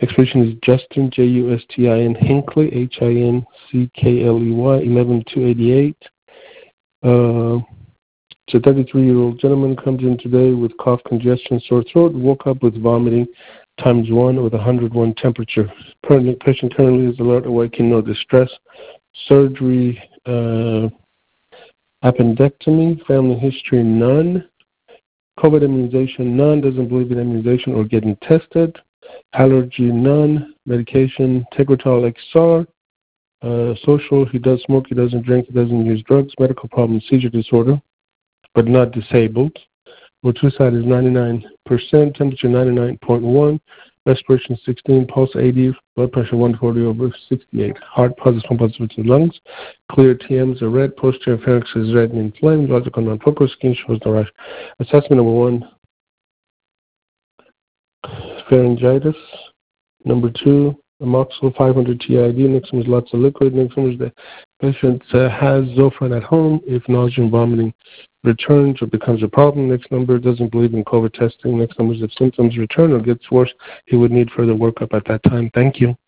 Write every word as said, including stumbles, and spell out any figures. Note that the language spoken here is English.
Next patient is Justin, J U S T I N, Hinckley, H I N C K L E Y, eleven two eighty-eight. Uh, it's a thirty-three-year-old gentleman comes in today with cough, congestion, sore throat, woke up with vomiting times one with one hundred one temperature. Currently, patient currently is alert, awakened, no distress. Surgery, uh, appendectomy, family history, none. COVID immunization, none. Doesn't believe in immunization or getting tested. Allergy, none. Medication, Tegretol X R. Uh, social, he does smoke, he doesn't drink, he doesn't use drugs. Medical problem, seizure disorder, but not disabled. O two side is ninety-nine percent, temperature ninety-nine point one, respiration sixteen, pulse eighty, blood pressure one forty over sixty-eight. Heart positive, positive to lungs. Clear T Ms are red, posterior pharynx is red and inflamed, logical non-focus, skin shows no rash. Assessment number one, pharyngitis. Number two, amoxicillin five hundred T I D. Next one is lots of liquid. Next one is the patient uh, has Zofran at home. If nausea and vomiting returns or becomes a problem, next number doesn't believe in COVID testing. Next number is if symptoms return or gets worse, he would need further workup at that time. Thank you.